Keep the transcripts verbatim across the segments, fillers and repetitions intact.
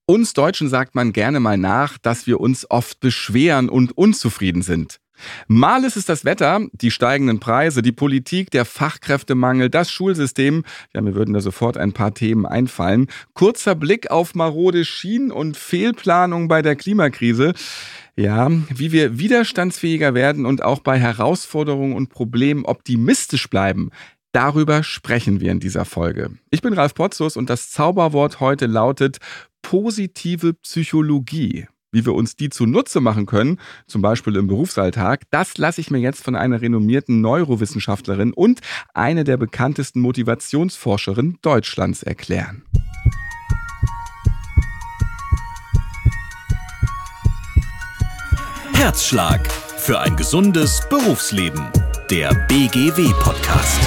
Uns Deutschen sagt man gerne mal nach, dass wir uns oft beschweren und unzufrieden sind. Mal ist es das Wetter, die steigenden Preise, die Politik, der Fachkräftemangel, das Schulsystem. Ja, mir würden da sofort ein paar Themen einfallen. Kurzer Blick auf marode Schienen und Fehlplanung bei der Klimakrise. Ja, wie wir widerstandsfähiger werden und auch bei Herausforderungen und Problemen optimistisch bleiben. Darüber sprechen wir in dieser Folge. Ich bin Ralf Potzus und das Zauberwort heute lautet positive Psychologie. Wie wir uns die zunutze machen können, zum Beispiel im Berufsalltag, das lasse ich mir jetzt von einer renommierten Neurowissenschaftlerin und eine der bekanntesten Motivationsforscherinnen Deutschlands erklären. Herzschlag für ein gesundes Berufsleben. Der B G W-Podcast.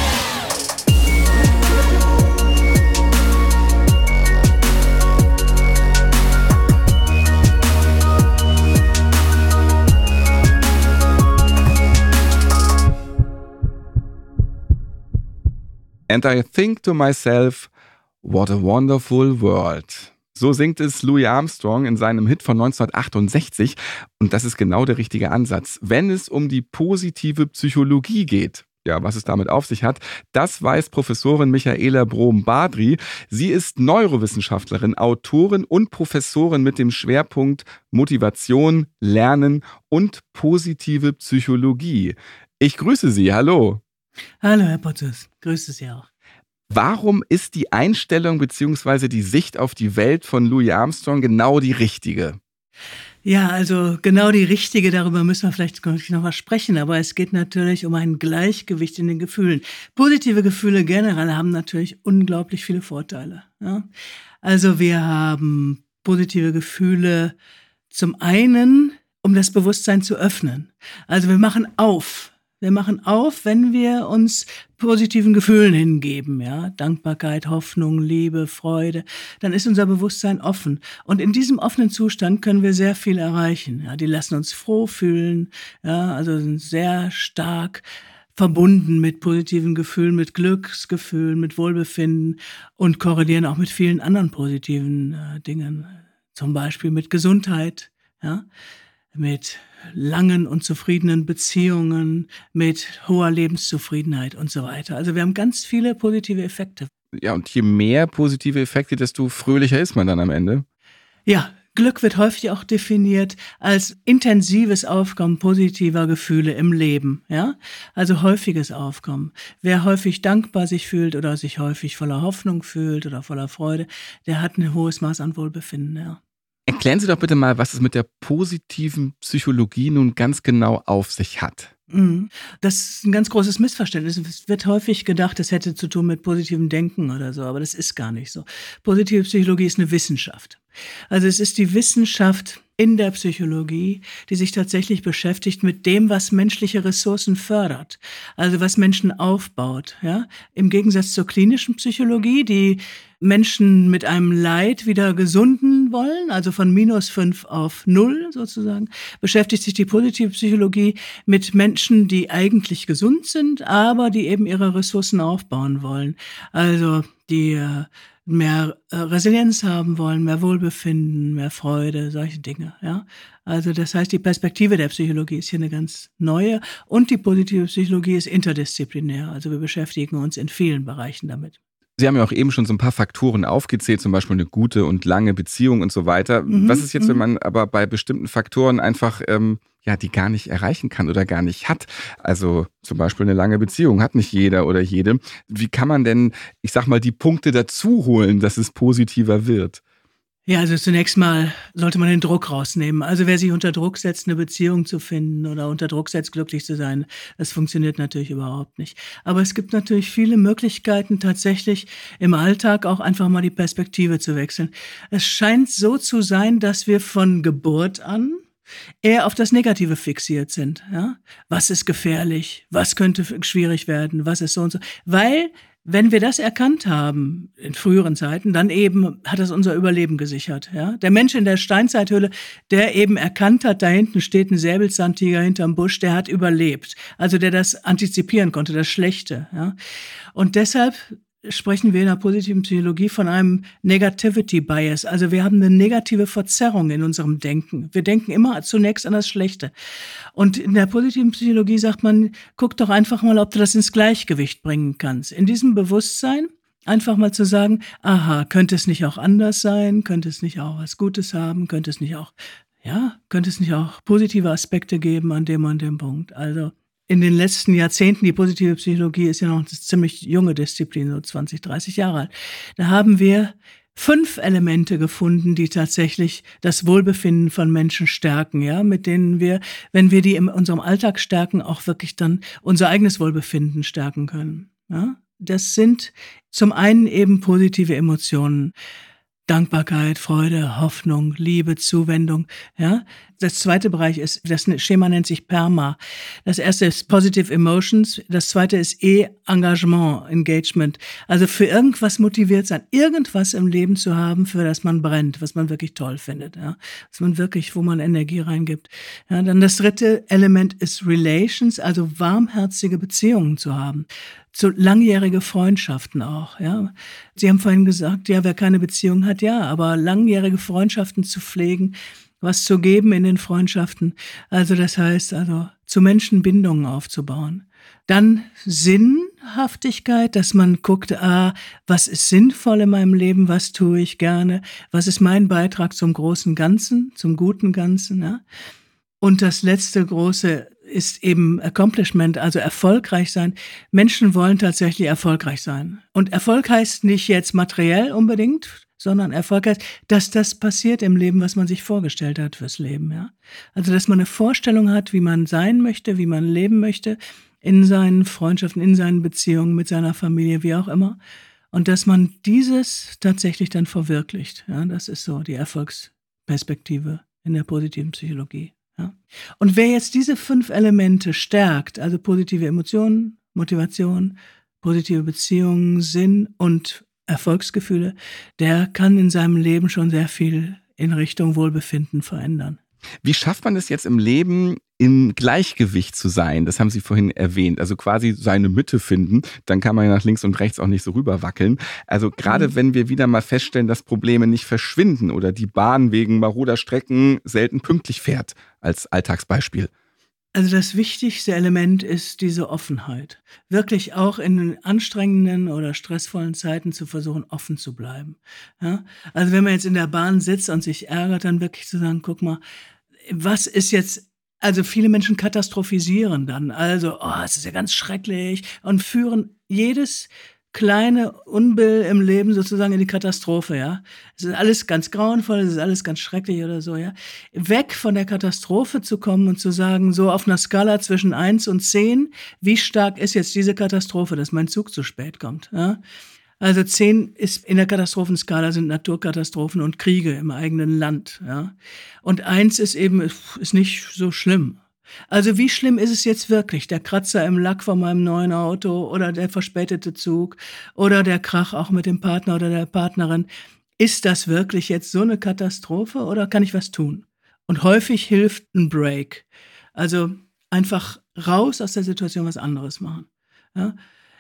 And I think to myself, what a wonderful world. So singt es Louis Armstrong in seinem Hit von neunzehnhundertachtundsechzig. Und das ist genau der richtige Ansatz, wenn es um die positive Psychologie geht. Ja, was es damit auf sich hat, das weiß Professorin Michaela Brohm-Badri. Sie ist Neurowissenschaftlerin, Autorin und Professorin mit dem Schwerpunkt Motivation, Lernen und positive Psychologie. Ich grüße Sie, hallo. Hallo Herr Potzus, grüße Sie auch. Warum ist die Einstellung bzw. die Sicht auf die Welt von Louis Armstrong genau die richtige? Ja, also genau die richtige, darüber müssen wir vielleicht noch mal sprechen, aber es geht natürlich um ein Gleichgewicht in den Gefühlen. Positive Gefühle generell haben natürlich unglaublich viele Vorteile. Ja? Also wir haben positive Gefühle zum einen, um das Bewusstsein zu öffnen. Also wir machen auf. Wir machen auf, wenn wir uns positiven Gefühlen hingeben, ja, Dankbarkeit, Hoffnung, Liebe, Freude, dann ist unser Bewusstsein offen. Und in diesem offenen Zustand können wir sehr viel erreichen. Ja, die lassen uns froh fühlen, ja, also sind sehr stark verbunden mit positiven Gefühlen, mit Glücksgefühlen, mit Wohlbefinden und korrelieren auch mit vielen anderen positiven äh, Dingen, zum Beispiel mit Gesundheit, ja, mit langen und zufriedenen Beziehungen, mit hoher Lebenszufriedenheit und so weiter. Also wir haben ganz viele positive Effekte. Ja, und je mehr positive Effekte, desto fröhlicher ist man dann am Ende. Ja, Glück wird häufig auch definiert als intensives Aufkommen positiver Gefühle im Leben, ja? Also häufiges Aufkommen. Wer häufig dankbar sich fühlt oder sich häufig voller Hoffnung fühlt oder voller Freude, der hat ein hohes Maß an Wohlbefinden, ja. Erklären Sie doch bitte mal, was es mit der positiven Psychologie nun ganz genau auf sich hat. Das ist ein ganz großes Missverständnis. Es wird häufig gedacht, das hätte zu tun mit positivem Denken oder so, aber das ist gar nicht so. Positive Psychologie ist eine Wissenschaft. Also es ist die Wissenschaft in der Psychologie, die sich tatsächlich beschäftigt mit dem, was menschliche Ressourcen fördert, also was Menschen aufbaut. Ja? Im Gegensatz zur klinischen Psychologie, die Menschen mit einem Leid wieder gesunden wollen, also von minus fünf auf null sozusagen, beschäftigt sich die positive Psychologie mit Menschen, die eigentlich gesund sind, aber die eben ihre Ressourcen aufbauen wollen. Also die äh, mehr äh, Resilienz haben wollen, mehr Wohlbefinden, mehr Freude, solche Dinge. Ja, also das heißt, die Perspektive der Psychologie ist hier eine ganz neue und die positive Psychologie ist interdisziplinär. Also wir beschäftigen uns in vielen Bereichen damit. Sie haben ja auch eben schon so ein paar Faktoren aufgezählt, zum Beispiel eine gute und lange Beziehung und so weiter. Mhm, Was ist jetzt, wenn man aber bei bestimmten Faktoren einfach, ähm, ja, die gar nicht erreichen kann oder gar nicht hat? Also zum Beispiel eine lange Beziehung hat nicht jeder oder jede. Wie kann man denn, ich sag mal, die Punkte dazu holen, dass es positiver wird? Ja, also zunächst mal sollte man den Druck rausnehmen. Also wer sich unter Druck setzt, eine Beziehung zu finden oder unter Druck setzt, glücklich zu sein, das funktioniert natürlich überhaupt nicht. Aber es gibt natürlich viele Möglichkeiten, tatsächlich im Alltag auch einfach mal die Perspektive zu wechseln. Es scheint so zu sein, dass wir von Geburt an eher auf das Negative fixiert sind. Ja? Was ist gefährlich? Was könnte schwierig werden? Was ist so und so? Weil wenn wir das erkannt haben in früheren Zeiten, dann eben hat das unser Überleben gesichert. Ja? Der Mensch in der Steinzeithöhle, der eben erkannt hat, da hinten steht ein Säbelzahntiger hinterm Busch, der hat überlebt. Also der das antizipieren konnte, das Schlechte. Ja? Und deshalb sprechen wir in der positiven Psychologie von einem Negativity Bias. Also wir haben eine negative Verzerrung in unserem Denken. Wir denken immer zunächst an das Schlechte. Und in der positiven Psychologie sagt man, guck doch einfach mal, ob du das ins Gleichgewicht bringen kannst. In diesem Bewusstsein einfach mal zu sagen, aha, könnte es nicht auch anders sein? Könnte es nicht auch was Gutes haben? Könnte es nicht auch, ja, könnte es nicht auch positive Aspekte geben an dem und dem Punkt? Also in den letzten Jahrzehnten, die positive Psychologie ist ja noch eine ziemlich junge Disziplin, so zwanzig, dreißig Jahre alt. Da haben wir fünf Elemente gefunden, die tatsächlich das Wohlbefinden von Menschen stärken, ja, mit denen wir, wenn wir die in unserem Alltag stärken, auch wirklich dann unser eigenes Wohlbefinden stärken können. Ja? Das sind zum einen eben positive Emotionen. Dankbarkeit, Freude, Hoffnung, Liebe, Zuwendung, ja. Das zweite Bereich ist, das Schema nennt sich PERMA. Das erste ist Positive Emotions. Das zweite ist E, Engagement, Engagement. Also für irgendwas motiviert sein, irgendwas im Leben zu haben, für das man brennt, was man wirklich toll findet, ja. Was man wirklich, wo man Energie reingibt. Ja, dann das dritte Element ist Relations, also warmherzige Beziehungen zu haben. So langjährige Freundschaften auch, ja. Sie haben vorhin gesagt, ja, wer keine Beziehung hat, ja, aber langjährige Freundschaften zu pflegen, was zu geben in den Freundschaften. Also das heißt, also zu Menschen Bindungen aufzubauen. Dann Sinnhaftigkeit, dass man guckt, ah, was ist sinnvoll in meinem Leben, was tue ich gerne, was ist mein Beitrag zum großen Ganzen, zum guten Ganzen, ja. Und das letzte große ist eben Accomplishment, also erfolgreich sein. Menschen wollen tatsächlich erfolgreich sein. Und Erfolg heißt nicht jetzt materiell unbedingt, sondern Erfolg heißt, dass das passiert im Leben, was man sich vorgestellt hat fürs Leben, ja. Also, dass man eine Vorstellung hat, wie man sein möchte, wie man leben möchte, in seinen Freundschaften, in seinen Beziehungen, mit seiner Familie, wie auch immer. Und dass man dieses tatsächlich dann verwirklicht, ja. Das ist so die Erfolgsperspektive in der positiven Psychologie. Ja. Und wer jetzt diese fünf Elemente stärkt, also positive Emotionen, Motivation, positive Beziehungen, Sinn und Erfolgsgefühle, der kann in seinem Leben schon sehr viel in Richtung Wohlbefinden verändern. Wie schafft man es jetzt im Leben, im Gleichgewicht zu sein? Das haben Sie vorhin erwähnt. Also quasi seine Mitte finden. Dann kann man ja nach links und rechts auch nicht so rüberwackeln. Also gerade mhm. wenn wir wieder mal feststellen, dass Probleme nicht verschwinden oder die Bahn wegen maroder Strecken selten pünktlich fährt, als Alltagsbeispiel. Also das wichtigste Element ist diese Offenheit. Wirklich auch in anstrengenden oder stressvollen Zeiten zu versuchen, offen zu bleiben. Ja? Also wenn man jetzt in der Bahn sitzt und sich ärgert, dann wirklich zu sagen, guck mal, was ist jetzt, also viele Menschen katastrophisieren dann. Also, oh, es ist ja ganz schrecklich und führen jedes kleine Unbill im Leben sozusagen in die Katastrophe, ja. Es ist alles ganz grauenvoll, es ist alles ganz schrecklich oder so, ja. Weg von der Katastrophe zu kommen und zu sagen, so auf einer Skala zwischen eins und zehn, wie stark ist jetzt diese Katastrophe, dass mein Zug zu spät kommt, ja. Also zehn ist in der Katastrophenskala sind Naturkatastrophen und Kriege im eigenen Land, ja. Und eins ist eben, ist nicht so schlimm. Also wie schlimm ist es jetzt wirklich? Der Kratzer im Lack von meinem neuen Auto oder der verspätete Zug oder der Krach auch mit dem Partner oder der Partnerin. Ist das wirklich jetzt so eine Katastrophe oder kann ich was tun? Und häufig hilft ein Break. Also einfach raus aus der Situation, was anderes machen. Ja?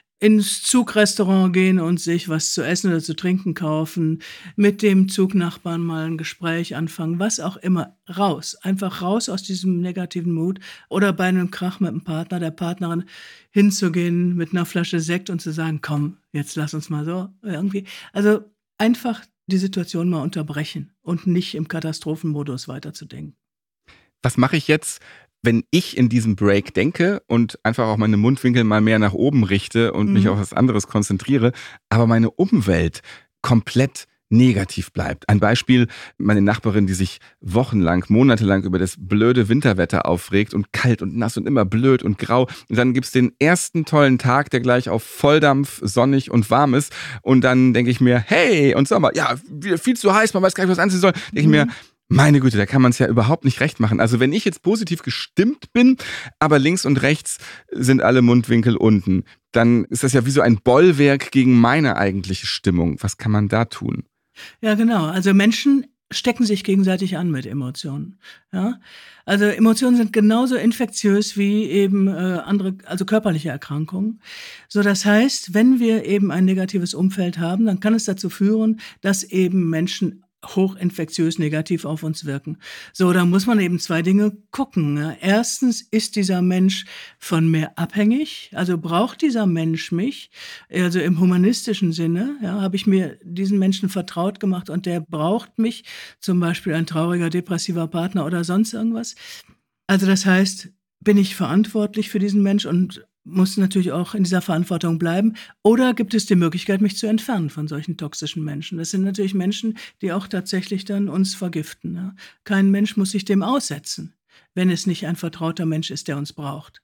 Ins Zugrestaurant gehen und sich was zu essen oder zu trinken kaufen, mit dem Zugnachbarn mal ein Gespräch anfangen, was auch immer, raus, einfach raus aus diesem negativen Mut oder bei einem Krach mit dem Partner, der Partnerin hinzugehen mit einer Flasche Sekt und zu sagen, komm, jetzt lass uns mal so irgendwie, also einfach die Situation mal unterbrechen und nicht im Katastrophenmodus weiterzudenken. Was mache ich jetzt, wenn ich in diesem Break denke und einfach auch meine Mundwinkel mal mehr nach oben richte und mhm. mich auf was anderes konzentriere, aber meine Umwelt komplett negativ bleibt? Ein Beispiel, meine Nachbarin, die sich wochenlang, monatelang über das blöde Winterwetter aufregt und kalt und nass und immer blöd und grau. Und dann gibt's den ersten tollen Tag, der gleich auf Volldampf, sonnig und warm ist. Und dann denke ich mir, hey, und Sommer, ja, viel zu heiß, man weiß gar nicht, was anziehen soll. Denke ich mhm. mir, meine Güte, da kann man es ja überhaupt nicht recht machen. Also wenn ich jetzt positiv gestimmt bin, aber links und rechts sind alle Mundwinkel unten, dann ist das ja wie so ein Bollwerk gegen meine eigentliche Stimmung. Was kann man da tun? Ja, genau. Also Menschen stecken sich gegenseitig an mit Emotionen. Ja? Also Emotionen sind genauso infektiös wie eben äh, andere, also körperliche Erkrankungen. So, das heißt, wenn wir eben ein negatives Umfeld haben, dann kann es dazu führen, dass eben Menschen hochinfektiös negativ auf uns wirken. So, da muss man eben zwei Dinge gucken. Ne? Erstens, ist dieser Mensch von mir abhängig? Also braucht dieser Mensch mich? Also im humanistischen Sinne, ja, habe ich mir diesen Menschen vertraut gemacht und der braucht mich, zum Beispiel ein trauriger, depressiver Partner oder sonst irgendwas. Also das heißt, bin ich verantwortlich für diesen Mensch und muss natürlich auch in dieser Verantwortung bleiben. Oder gibt es die Möglichkeit, mich zu entfernen von solchen toxischen Menschen? Das sind natürlich Menschen, die auch tatsächlich dann uns vergiften. Ja. Kein Mensch muss sich dem aussetzen, wenn es nicht ein vertrauter Mensch ist, der uns braucht.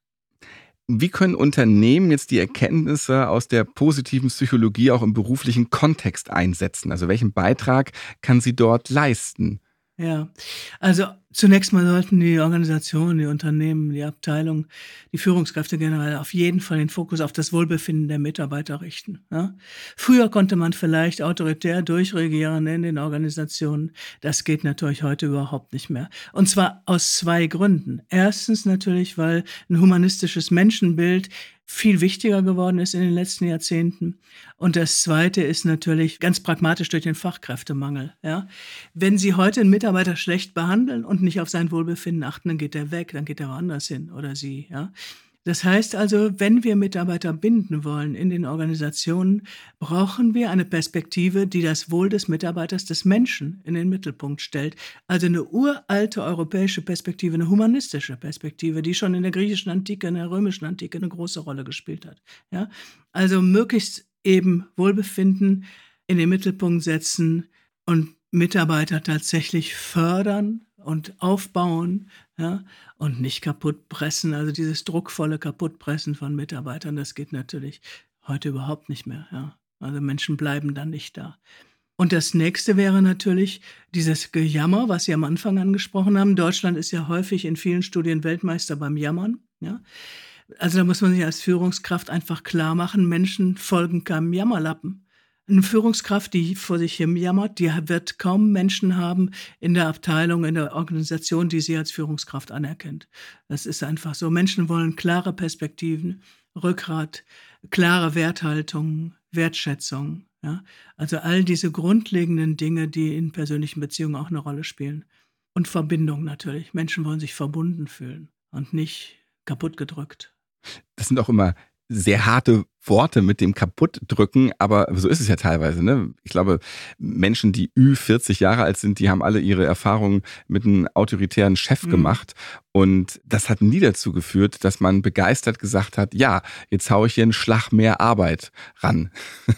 Wie können Unternehmen jetzt die Erkenntnisse aus der positiven Psychologie auch im beruflichen Kontext einsetzen? Also welchen Beitrag kann sie dort leisten? Ja, also zunächst mal sollten die Organisationen, die Unternehmen, die Abteilungen, die Führungskräfte generell auf jeden Fall den Fokus auf das Wohlbefinden der Mitarbeiter richten. Ja? Früher konnte man vielleicht autoritär durchregieren in den Organisationen. Das geht natürlich heute überhaupt nicht mehr. Und zwar aus zwei Gründen. Erstens natürlich, weil ein humanistisches Menschenbild viel wichtiger geworden ist in den letzten Jahrzehnten. Und das Zweite ist natürlich ganz pragmatisch durch den Fachkräftemangel. Ja? Wenn Sie heute einen Mitarbeiter schlecht behandeln und nicht auf sein Wohlbefinden achten, dann geht er weg, dann geht er woanders hin oder sie. Ja? Das heißt also, wenn wir Mitarbeiter binden wollen in den Organisationen, brauchen wir eine Perspektive, die das Wohl des Mitarbeiters, des Menschen in den Mittelpunkt stellt. Also eine uralte europäische Perspektive, eine humanistische Perspektive, die schon in der griechischen Antike, in der römischen Antike eine große Rolle gespielt hat. Ja? Also möglichst eben Wohlbefinden in den Mittelpunkt setzen und Mitarbeiter tatsächlich fördern und aufbauen, ja, und nicht kaputtpressen. Also dieses druckvolle Kaputtpressen von Mitarbeitern, das geht natürlich heute überhaupt nicht mehr. Ja. Also Menschen bleiben dann nicht da. Und das nächste wäre natürlich dieses Gejammer, was Sie am Anfang angesprochen haben. Deutschland ist ja häufig in vielen Studien Weltmeister beim Jammern. Ja. Also da muss man sich als Führungskraft einfach klar machen, Menschen folgen keinem Jammerlappen. Eine Führungskraft, die vor sich hin jammert, die wird kaum Menschen haben in der Abteilung, in der Organisation, die sie als Führungskraft anerkennt. Das ist einfach so. Menschen wollen klare Perspektiven, Rückgrat, klare Werthaltung, Wertschätzung. Ja? Also all diese grundlegenden Dinge, die in persönlichen Beziehungen auch eine Rolle spielen. Und Verbindung natürlich. Menschen wollen sich verbunden fühlen und nicht kaputt gedrückt. Das sind auch immer sehr harte Worte mit dem Kaputtdrücken, aber so ist es ja teilweise. Ne? Ich glaube, Menschen, die ü vierzig Jahre alt sind, die haben alle ihre Erfahrungen mit einem autoritären Chef mhm. gemacht. Und das hat nie dazu geführt, dass man begeistert gesagt hat, ja, jetzt haue ich hier einen Schlag mehr Arbeit ran.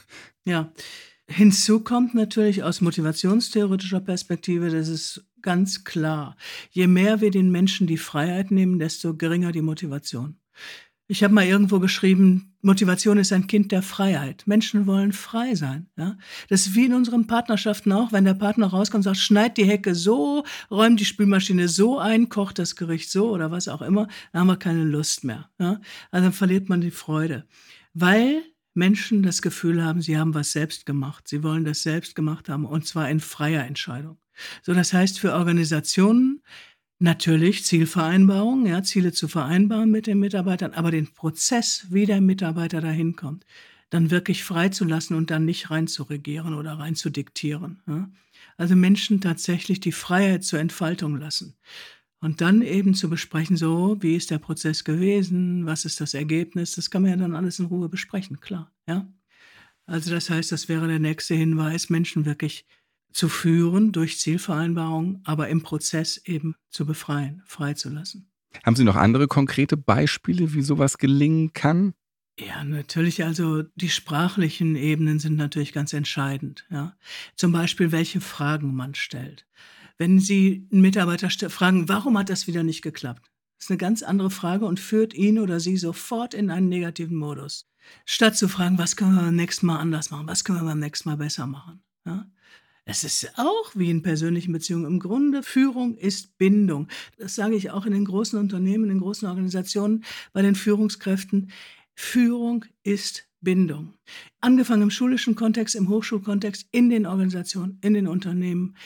Ja, hinzu kommt natürlich aus motivationstheoretischer Perspektive, das ist ganz klar, je mehr wir den Menschen die Freiheit nehmen, desto geringer die Motivation. Ich habe mal irgendwo geschrieben, Motivation ist ein Kind der Freiheit. Menschen wollen frei sein. Ja? Das ist wie in unseren Partnerschaften auch, wenn der Partner rauskommt und sagt, schneid die Hecke so, räum die Spülmaschine so ein, kocht das Gericht so oder was auch immer, dann haben wir keine Lust mehr. Ja? Also dann verliert man die Freude. Weil Menschen das Gefühl haben, sie haben was selbst gemacht. Sie wollen das selbst gemacht haben und zwar in freier Entscheidung. So, das heißt für Organisationen, natürlich Zielvereinbarung, ja, Ziele zu vereinbaren mit den Mitarbeitern, aber den Prozess, wie der Mitarbeiter dahin kommt, dann wirklich freizulassen und dann nicht rein zu regieren oder rein zu diktieren. Ja. Also Menschen tatsächlich die Freiheit zur Entfaltung lassen. Und dann eben zu besprechen, so, wie ist der Prozess gewesen, was ist das Ergebnis, das kann man ja dann alles in Ruhe besprechen, klar. Ja. Also das heißt, das wäre der nächste Hinweis, Menschen wirklich zu führen durch Zielvereinbarung, aber im Prozess eben zu befreien, freizulassen. Haben Sie noch andere konkrete Beispiele, wie sowas gelingen kann? Ja, natürlich. Also die sprachlichen Ebenen sind natürlich ganz entscheidend. Ja. Zum Beispiel, welche Fragen man stellt. Wenn Sie einen Mitarbeiter fragen, warum hat das wieder nicht geklappt? Das ist eine ganz andere Frage und führt ihn oder sie sofort in einen negativen Modus. Statt zu fragen, was können wir beim nächsten Mal anders machen? Was können wir beim nächsten Mal besser machen? Ja. Es ist auch wie in persönlichen Beziehungen. Im Grunde, Führung ist Bindung. Das sage ich auch in den großen Unternehmen, in den großen Organisationen, bei den Führungskräften. Führung ist Bindung. Angefangen im schulischen Kontext, im Hochschulkontext, in den Organisationen, in den Unternehmen.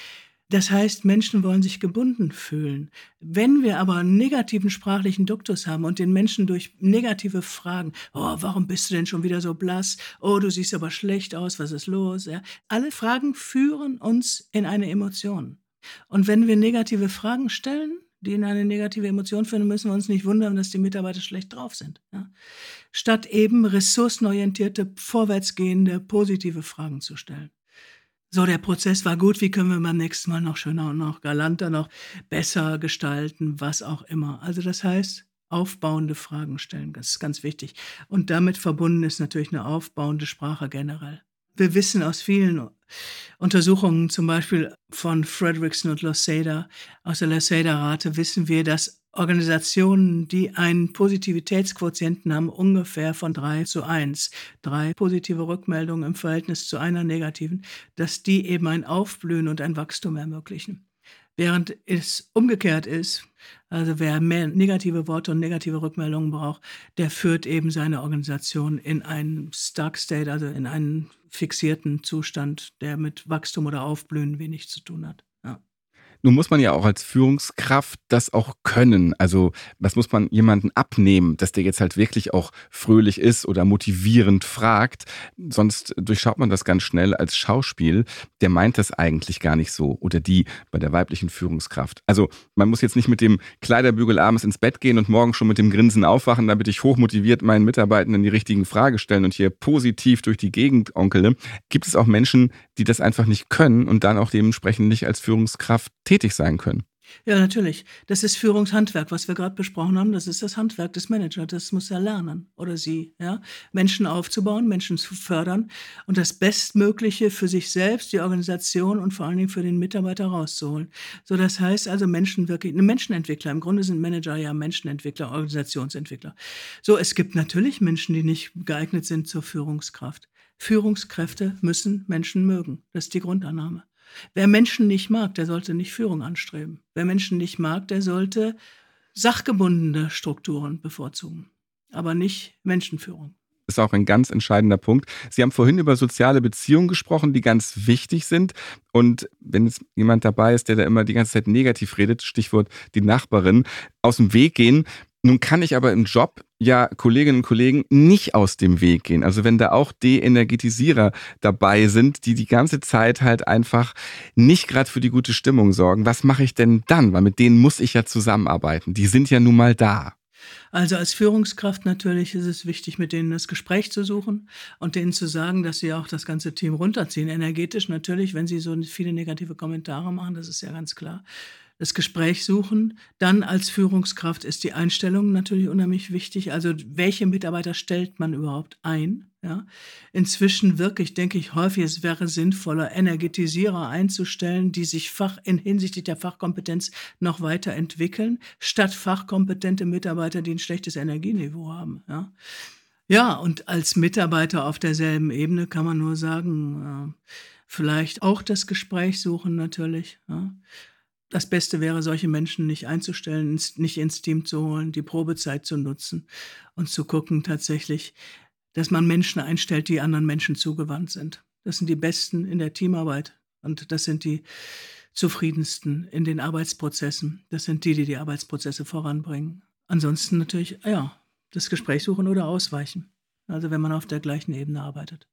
Das heißt, Menschen wollen sich gebunden fühlen. Wenn wir aber einen negativen sprachlichen Duktus haben und den Menschen durch negative Fragen, oh, warum bist du denn schon wieder so blass? Oh, du siehst aber schlecht aus, was ist los? Ja, alle Fragen führen uns in eine Emotion. Und wenn wir negative Fragen stellen, die in eine negative Emotion führen, müssen wir uns nicht wundern, dass die Mitarbeiter schlecht drauf sind. Ja? Statt eben ressourcenorientierte, vorwärtsgehende, positive Fragen zu stellen. So, der Prozess war gut, wie können wir beim nächsten Mal noch schöner und noch galanter, noch besser gestalten, was auch immer. Also das heißt, aufbauende Fragen stellen, das ist ganz wichtig. Und damit verbunden ist natürlich eine aufbauende Sprache generell. Wir wissen aus vielen Untersuchungen, zum Beispiel von Fredrickson und Lausada, aus der Lausada-Rate wissen wir, dass Organisationen, die einen Positivitätsquotienten haben, ungefähr von drei zu eins, drei positive Rückmeldungen im Verhältnis zu einer negativen, dass die eben ein Aufblühen und ein Wachstum ermöglichen. Während es umgekehrt ist, also wer mehr negative Worte und negative Rückmeldungen braucht, der führt eben seine Organisation in einen Stuck State, also in einen fixierten Zustand, der mit Wachstum oder Aufblühen wenig zu tun hat. Ja. Nun muss man ja auch als Führungskraft das auch können. Also das muss man jemanden abnehmen, dass der jetzt halt wirklich auch fröhlich ist oder motivierend fragt. Sonst durchschaut man das ganz schnell als Schauspiel. Der meint das eigentlich gar nicht so. Oder die bei der weiblichen Führungskraft. Also man muss jetzt nicht mit dem Kleiderbügel abends ins Bett gehen und morgen schon mit dem Grinsen aufwachen, damit ich hochmotiviert meinen Mitarbeitenden die richtigen Fragen stellen und hier positiv durch die Gegend onkele. Gibt es auch Menschen, die das einfach nicht können und dann auch dementsprechend nicht als Führungskraft tätig sein können? Ja, natürlich. Das ist Führungshandwerk, was wir gerade besprochen haben. Das ist das Handwerk des Managers. Das muss er lernen oder sie, ja, Menschen aufzubauen, Menschen zu fördern und das Bestmögliche für sich selbst, die Organisation und vor allen Dingen für den Mitarbeiter rauszuholen. So, das heißt also Menschen wirklich, eine Menschenentwickler. Im Grunde sind Manager ja Menschenentwickler, Organisationsentwickler. So, es gibt natürlich Menschen, die nicht geeignet sind zur Führungskraft. Führungskräfte müssen Menschen mögen. Das ist die Grundannahme. Wer Menschen nicht mag, der sollte nicht Führung anstreben. Wer Menschen nicht mag, der sollte sachgebundene Strukturen bevorzugen, aber nicht Menschenführung. Das ist auch ein ganz entscheidender Punkt. Sie haben vorhin über soziale Beziehungen gesprochen, die ganz wichtig sind. Und wenn jetzt jemand dabei ist, der da immer die ganze Zeit negativ redet, Stichwort die Nachbarin, aus dem Weg gehen. Nun kann ich aber im Job ja Kolleginnen und Kollegen nicht aus dem Weg gehen. Also wenn da auch De-Energetisierer dabei sind, die die ganze Zeit halt einfach nicht gerade für die gute Stimmung sorgen, was mache ich denn dann? Weil mit denen muss ich ja zusammenarbeiten. Die sind ja nun mal da. Also als Führungskraft natürlich ist es wichtig, mit denen das Gespräch zu suchen und denen zu sagen, dass sie auch das ganze Team runterziehen. Energetisch natürlich, wenn sie so viele negative Kommentare machen, das ist ja ganz klar. Das Gespräch suchen. Dann als Führungskraft ist die Einstellung natürlich unheimlich wichtig. Also welche Mitarbeiter stellt man überhaupt ein? Ja? Inzwischen wirklich, denke ich, häufig, es wäre sinnvoller, Energetisierer einzustellen, die sich Fach, in hinsichtlich der Fachkompetenz noch weiterentwickeln, statt fachkompetente Mitarbeiter, die ein schlechtes Energieniveau haben. Ja, ja, und als Mitarbeiter auf derselben Ebene kann man nur sagen, äh, vielleicht auch das Gespräch suchen natürlich, ja. Das Beste wäre, solche Menschen nicht einzustellen, nicht ins Team zu holen, die Probezeit zu nutzen und zu gucken tatsächlich, dass man Menschen einstellt, die anderen Menschen zugewandt sind. Das sind die Besten in der Teamarbeit und das sind die zufriedensten in den Arbeitsprozessen. Das sind die, die die Arbeitsprozesse voranbringen. Ansonsten natürlich, ja, das Gespräch suchen oder ausweichen. Also wenn man auf der gleichen Ebene arbeitet.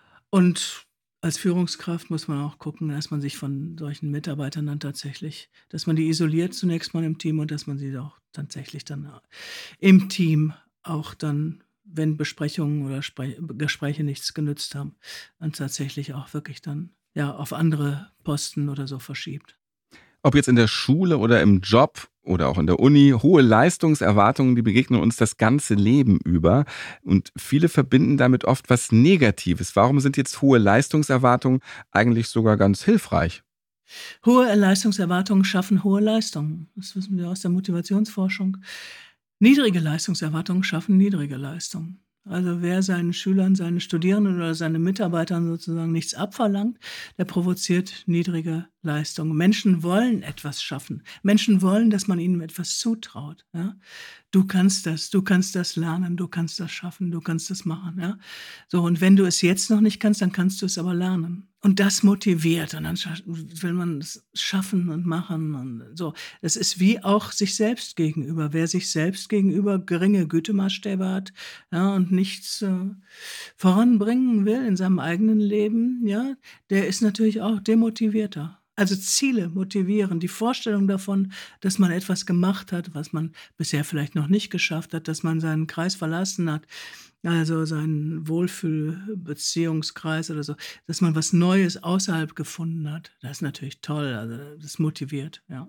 Und als Führungskraft muss man auch gucken, dass man sich von solchen Mitarbeitern dann tatsächlich, dass man die isoliert zunächst mal im Team und dass man sie auch tatsächlich dann im Team auch dann, wenn Besprechungen oder Spre- Gespräche nichts genützt haben, dann tatsächlich auch wirklich dann ja auf andere Posten oder so verschiebt. Ob jetzt in der Schule oder im Job oder auch in der Uni, hohe Leistungserwartungen, die begegnen uns das ganze Leben über. Und viele verbinden damit oft was Negatives. Warum sind jetzt hohe Leistungserwartungen eigentlich sogar ganz hilfreich? Hohe Leistungserwartungen schaffen hohe Leistungen. Das wissen wir aus der Motivationsforschung. Niedrige Leistungserwartungen schaffen niedrige Leistungen. Also wer seinen Schülern, seinen Studierenden oder seinen Mitarbeitern sozusagen nichts abverlangt, der provoziert niedrige Leistungen. Menschen wollen etwas schaffen. Menschen wollen, dass man ihnen etwas zutraut. Ja? Du kannst das, du kannst das lernen, du kannst das schaffen, du kannst das machen. Ja? So, und wenn du es jetzt noch nicht kannst, dann kannst du es aber lernen. Und das motiviert und dann will man es schaffen und machen und so. Das ist wie auch sich selbst gegenüber. Wer sich selbst gegenüber geringe Gütemaßstäbe hat, ja, und nichts äh, voranbringen will in seinem eigenen Leben, ja, der ist natürlich auch demotivierter. Also Ziele motivieren, die Vorstellung davon, dass man etwas gemacht hat, was man bisher vielleicht noch nicht geschafft hat, dass man seinen Kreis verlassen hat, also seinen Wohlfühlbeziehungskreis oder so, dass man was Neues außerhalb gefunden hat. Das ist natürlich toll, also das motiviert, ja.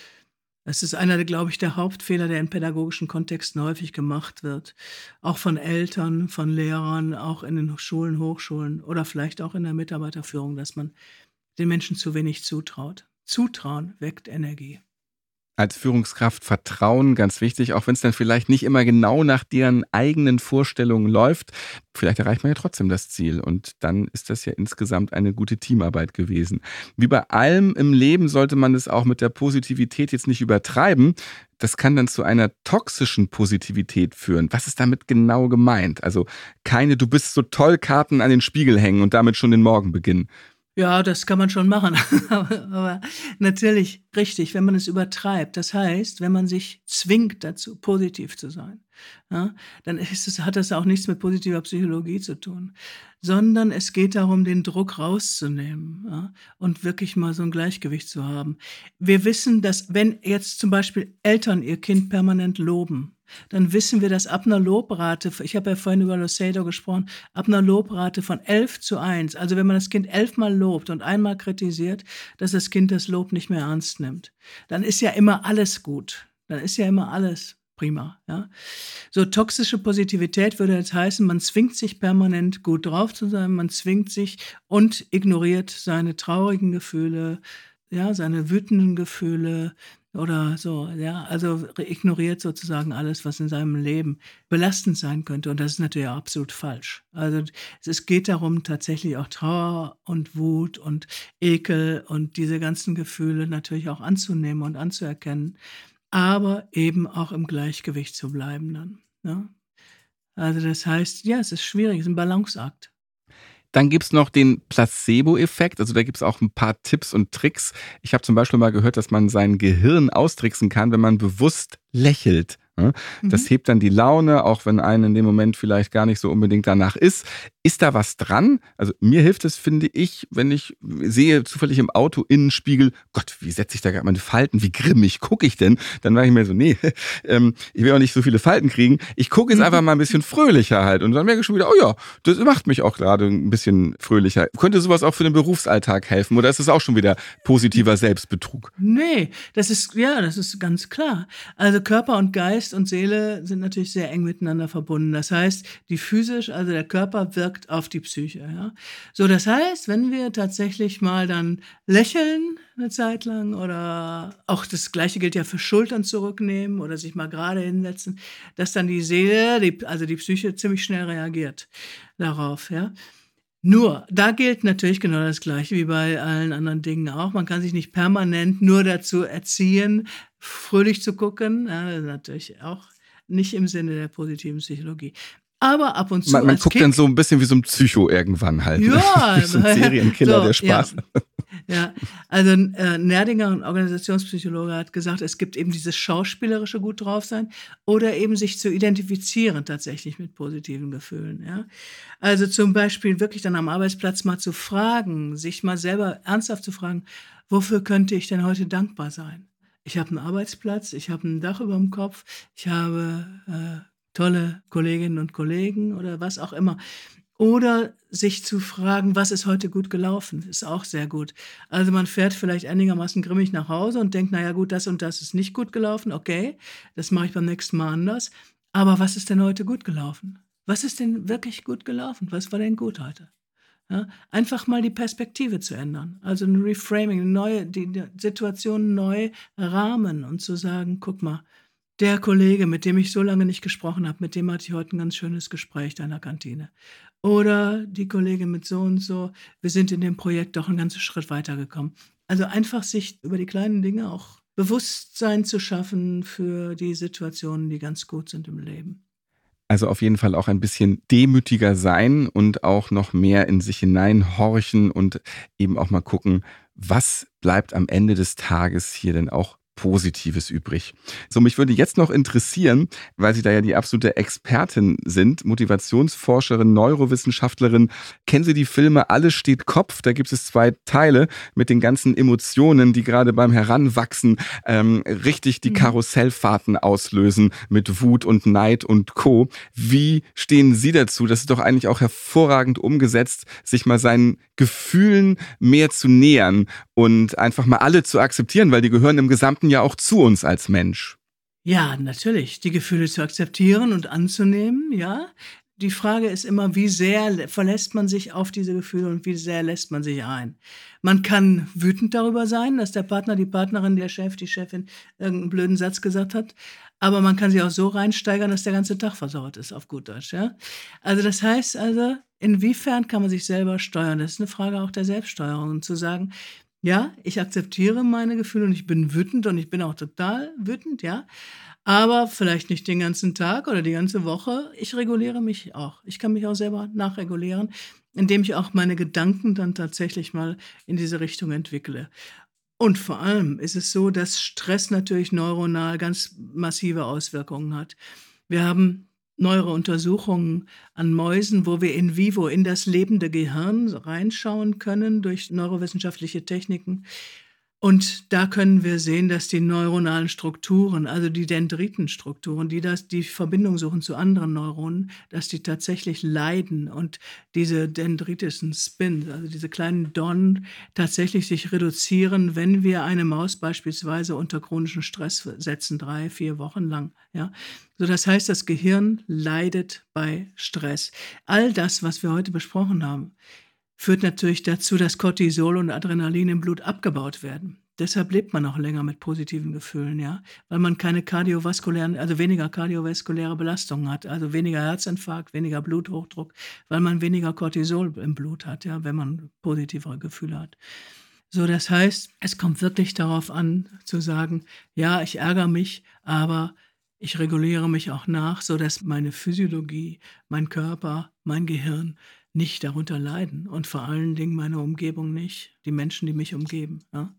Das ist einer, glaube ich, der Hauptfehler, der in pädagogischen Kontexten häufig gemacht wird. Auch von Eltern, von Lehrern, auch in den Schulen, Hochschulen oder vielleicht auch in der Mitarbeiterführung, dass man den Menschen zu wenig zutraut. Zutrauen weckt Energie. Als Führungskraft Vertrauen, ganz wichtig, auch wenn es dann vielleicht nicht immer genau nach deren eigenen Vorstellungen läuft. Vielleicht erreicht man ja trotzdem das Ziel und dann ist das ja insgesamt eine gute Teamarbeit gewesen. Wie bei allem im Leben sollte man es auch mit der Positivität jetzt nicht übertreiben. Das kann dann zu einer toxischen Positivität führen. Was ist damit genau gemeint? Also keine "Du bist so toll" Karten an den Spiegel hängen und damit schon den Morgen beginnen. Ja, das kann man schon machen, aber, aber natürlich richtig, wenn man es übertreibt. Das heißt, wenn man sich zwingt dazu, positiv zu sein, ja, dann ist es, hat das auch nichts mit positiver Psychologie zu tun, sondern es geht darum, den Druck rauszunehmen, ja, und wirklich mal so ein Gleichgewicht zu haben. Wir wissen, dass wenn jetzt zum Beispiel Eltern ihr Kind permanent loben, dann wissen wir, dass ab einer Lobrate, ich habe ja vorhin über Locedo gesprochen, ab einer Lobrate von elf zu eins, also wenn man das Kind elfmal lobt und einmal kritisiert, dass das Kind das Lob nicht mehr ernst nimmt, dann ist ja immer alles gut. Dann ist ja immer alles prima. Ja? So toxische Positivität würde jetzt heißen, man zwingt sich permanent gut drauf zu sein, man zwingt sich und ignoriert seine traurigen Gefühle, ja, seine wütenden Gefühle, oder so, ja, also ignoriert sozusagen alles, was in seinem Leben belastend sein könnte. Und das ist natürlich auch absolut falsch. Also es geht darum, tatsächlich auch Trauer und Wut und Ekel und diese ganzen Gefühle natürlich auch anzunehmen und anzuerkennen, aber eben auch im Gleichgewicht zu bleiben dann. Ne? Also das heißt, ja, es ist schwierig, es ist ein Balanceakt. Dann gibt's noch den Placebo-Effekt, also da gibt's auch ein paar Tipps und Tricks. Ich habe zum Beispiel mal gehört, dass man sein Gehirn austricksen kann, wenn man bewusst lächelt. Das Mhm. hebt dann die Laune, auch wenn einem in dem Moment vielleicht gar nicht so unbedingt danach ist. Ist da was dran? Also mir hilft es, finde ich, wenn ich sehe zufällig im Auto Innenspiegel, Gott, wie setze ich da gerade meine Falten, wie grimmig gucke ich denn? Dann war ich mir so, nee, ähm, ich will auch nicht so viele Falten kriegen. Ich gucke jetzt einfach mal ein bisschen fröhlicher halt und dann merke ich schon wieder, oh ja, das macht mich auch gerade ein bisschen fröhlicher. Könnte sowas auch für den Berufsalltag helfen oder ist es auch schon wieder positiver Selbstbetrug? Nee, das ist, ja, das ist ganz klar. Also Körper und Geist und Seele sind natürlich sehr eng miteinander verbunden. Das heißt, die physisch, also der Körper wirkt auf die Psyche, ja. So, das heißt, wenn wir tatsächlich mal dann lächeln eine Zeit lang oder auch das Gleiche gilt ja für Schultern zurücknehmen oder sich mal gerade hinsetzen, dass dann die Seele, die, also die Psyche ziemlich schnell reagiert darauf, ja. Nur, da gilt natürlich genau das Gleiche wie bei allen anderen Dingen auch. Man kann sich nicht permanent nur dazu erziehen, fröhlich zu gucken. Ja, das ist natürlich auch nicht im Sinne der positiven Psychologie. Aber ab und zu Man, man als guckt Kind, dann so ein bisschen wie so ein Psycho irgendwann halt. ja, Wie so ein Serienkiller, so, der Spaß ja. hat. Ja, also äh, Nerdinger, ein Organisationspsychologe, hat gesagt, es gibt eben dieses schauspielerische gut drauf sein oder eben sich zu identifizieren tatsächlich mit positiven Gefühlen. Ja? Also zum Beispiel wirklich dann am Arbeitsplatz mal zu fragen, sich mal selber ernsthaft zu fragen, wofür könnte ich denn heute dankbar sein? Ich habe einen Arbeitsplatz, ich habe ein Dach über dem Kopf, ich habe äh, tolle Kolleginnen und Kollegen oder was auch immer. Oder sich zu fragen, was ist heute gut gelaufen, ist auch sehr gut. Also man fährt vielleicht einigermaßen grimmig nach Hause und denkt, naja gut, das und das ist nicht gut gelaufen, okay, das mache ich beim nächsten Mal anders. Aber was ist denn heute gut gelaufen? Was ist denn wirklich gut gelaufen? Was war denn gut heute? Ja, einfach mal die Perspektive zu ändern, also ein Reframing, eine neue, die Situation neu rahmen und zu sagen, guck mal, der Kollege, mit dem ich so lange nicht gesprochen habe, mit dem hatte ich heute ein ganz schönes Gespräch da in der Kantine. Oder die Kollegin mit so und so, wir sind in dem Projekt doch einen ganzen Schritt weitergekommen. Also einfach sich über die kleinen Dinge auch Bewusstsein zu schaffen für die Situationen, die ganz gut sind im Leben. Also auf jeden Fall auch ein bisschen demütiger sein und auch noch mehr in sich hineinhorchen und eben auch mal gucken, was bleibt am Ende des Tages hier denn auch Positives übrig. So, mich würde jetzt noch interessieren, weil Sie da ja die absolute Expertin sind, Motivationsforscherin, Neurowissenschaftlerin. Kennen Sie die Filme Alles steht Kopf? Da gibt es zwei Teile mit den ganzen Emotionen, die gerade beim Heranwachsen ähm, richtig die Karussellfahrten auslösen mit Wut und Neid und Co. Wie stehen Sie dazu? Das ist doch eigentlich auch hervorragend umgesetzt, sich mal seinen Gefühlen mehr zu nähern und einfach mal alle zu akzeptieren, weil die gehören im Gesamten ja auch zu uns als Mensch. Ja, natürlich, die Gefühle zu akzeptieren und anzunehmen, ja. Die Frage ist immer, wie sehr verlässt man sich auf diese Gefühle und wie sehr lässt man sich ein. Man kann wütend darüber sein, dass der Partner, die Partnerin, der Chef, die Chefin irgendeinen blöden Satz gesagt hat, aber man kann sich auch so reinsteigern, dass der ganze Tag versaut ist, auf gut Deutsch, ja. Also das heißt also, inwiefern kann man sich selber steuern? Das ist eine Frage auch der Selbststeuerung, und zu sagen, ja, ich akzeptiere meine Gefühle und ich bin wütend und ich bin auch total wütend, ja. Aber vielleicht nicht den ganzen Tag oder die ganze Woche. Ich reguliere mich auch. Ich kann mich auch selber nachregulieren, indem ich auch meine Gedanken dann tatsächlich mal in diese Richtung entwickle. Und vor allem ist es so, dass Stress natürlich neuronal ganz massive Auswirkungen hat. Wir haben neuere Untersuchungen an Mäusen, wo wir in vivo in das lebende Gehirn reinschauen können durch neurowissenschaftliche Techniken. Und da können wir sehen, dass die neuronalen Strukturen, also die Dendritenstrukturen, die das, die Verbindung suchen zu anderen Neuronen, dass die tatsächlich leiden und diese dendritischen Spins, also diese kleinen Dornen, tatsächlich sich reduzieren, wenn wir eine Maus beispielsweise unter chronischen Stress setzen, drei, vier Wochen lang. Ja, so das heißt, das Gehirn leidet bei Stress. All das, was wir heute besprochen haben, führt natürlich dazu, dass Cortisol und Adrenalin im Blut abgebaut werden. Deshalb lebt man auch länger mit positiven Gefühlen, ja, weil man keine kardiovaskulären, also weniger kardiovaskuläre Belastungen hat, also weniger Herzinfarkt, weniger Bluthochdruck, weil man weniger Cortisol im Blut hat, ja, wenn man positivere Gefühle hat. So, das heißt, es kommt wirklich darauf an, zu sagen, ja, ich ärgere mich, aber ich reguliere mich auch nach, sodass meine Physiologie, mein Körper, mein Gehirn nicht darunter leiden und vor allen Dingen meine Umgebung nicht, die Menschen, die mich umgeben. Ja?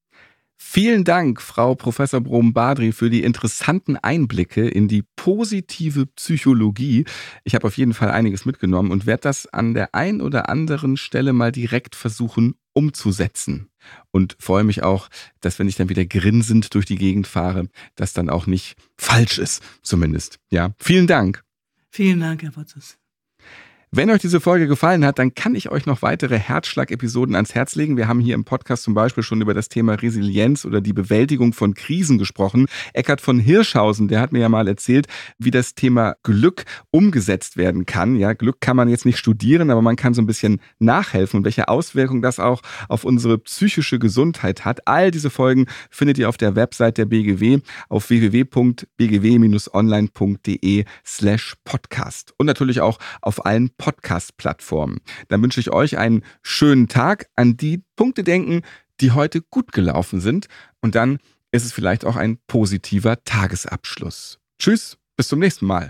Vielen Dank, Frau Professor Brom-Badri, für die interessanten Einblicke in die positive Psychologie. Ich habe auf jeden Fall einiges mitgenommen und werde das an der einen oder anderen Stelle mal direkt versuchen umzusetzen. Und freue mich auch, dass, wenn ich dann wieder grinsend durch die Gegend fahre, das dann auch nicht falsch ist, zumindest. Ja, vielen Dank. Vielen Dank, Herr Potzus. Wenn euch diese Folge gefallen hat, dann kann ich euch noch weitere Herzschlag-Episoden ans Herz legen. Wir haben hier im Podcast zum Beispiel schon über das Thema Resilienz oder die Bewältigung von Krisen gesprochen. Eckhard von Hirschhausen, der hat mir ja mal erzählt, wie das Thema Glück umgesetzt werden kann. Ja, Glück kann man jetzt nicht studieren, aber man kann so ein bisschen nachhelfen und welche Auswirkungen das auch auf unsere psychische Gesundheit hat. All diese Folgen findet ihr auf der Website der B G W auf w w w punkt b g w bindestrich online punkt d e slash podcast und natürlich auch auf allen Podcast-Plattformen. Dann wünsche ich euch einen schönen Tag, an die Punkte denken, die heute gut gelaufen sind. Und dann ist es vielleicht auch ein positiver Tagesabschluss. Tschüss, bis zum nächsten Mal.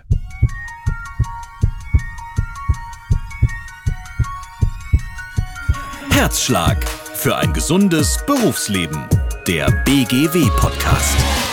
Herzschlag für ein gesundes Berufsleben. Der B G W Podcast.